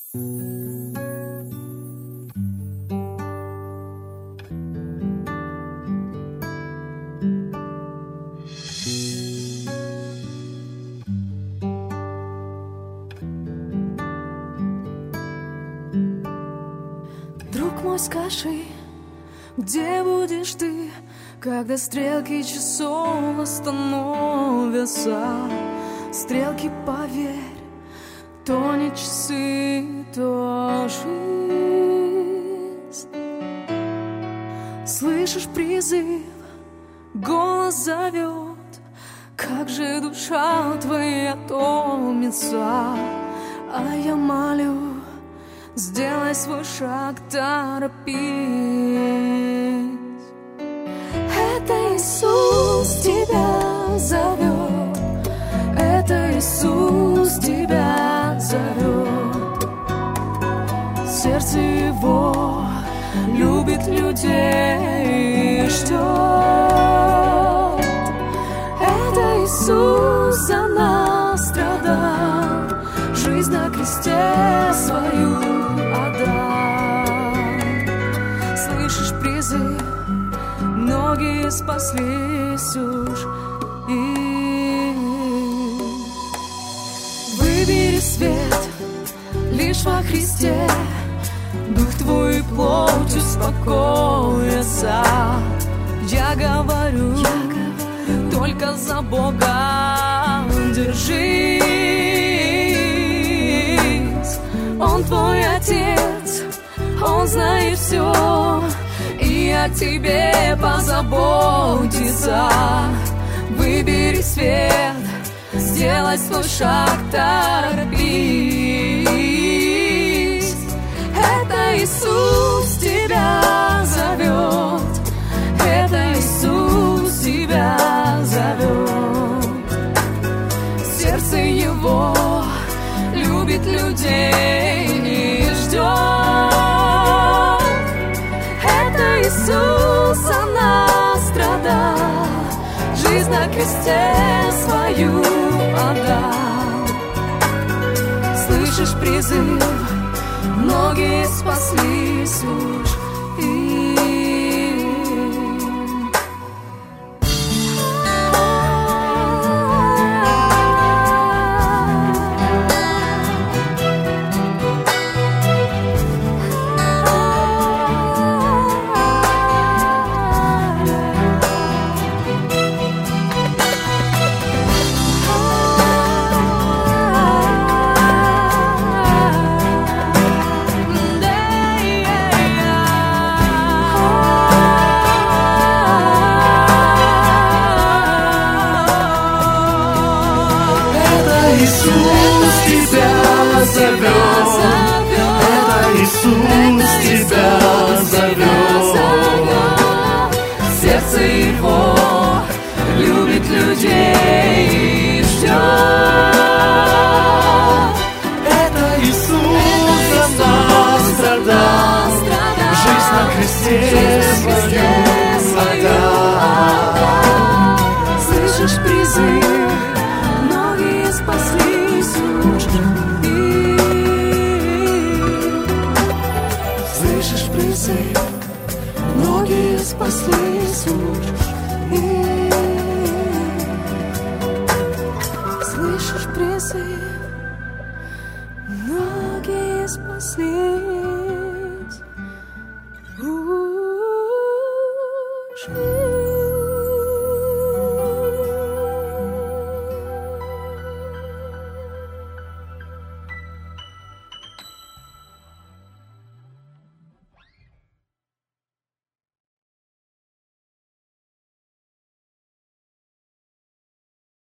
Друг мой, скажи, где будешь ты, когда стрелки часов остановятся? Стрелки, поверь, то не часы, то жизнь. Слышишь призыв, голос зовет, как же душа твоя томится. А я молю, сделай свой шаг, торопись. Это Иисус тебя зовет, это Иисус тебя зовет. Сердце его любит людей и ждет. Это Иисус за нас страдал, жизнь на кресте свою отдал. Слышишь призыв, многие спаслись уж. И выбери свет лишь во Христе, дух твой и плоть успокоятся. Я говорю, только за Бога держись. Он твой Отец, Он знает все, и о тебе позаботится. Выбери свет, сделай свой шаг, торопись. Это Иисус тебя зовет, это Иисус тебя зовет. Сердце его любит людей и ждет. Это Иисус за нас страдал, жизнь на кресте свою отдал. Слышишь призыв, многие спаслись уж. Иисус тебя зовет, это Иисус тебя зовет. Сердце его любит людей и ждет. Это Иисус за нас страдал, жизнь на кресте свою отдал. Слышишь призыв, многие спаслись уж. Слышишь призыв, многие спаслись уж. Слышишь призыв, многие спаслись.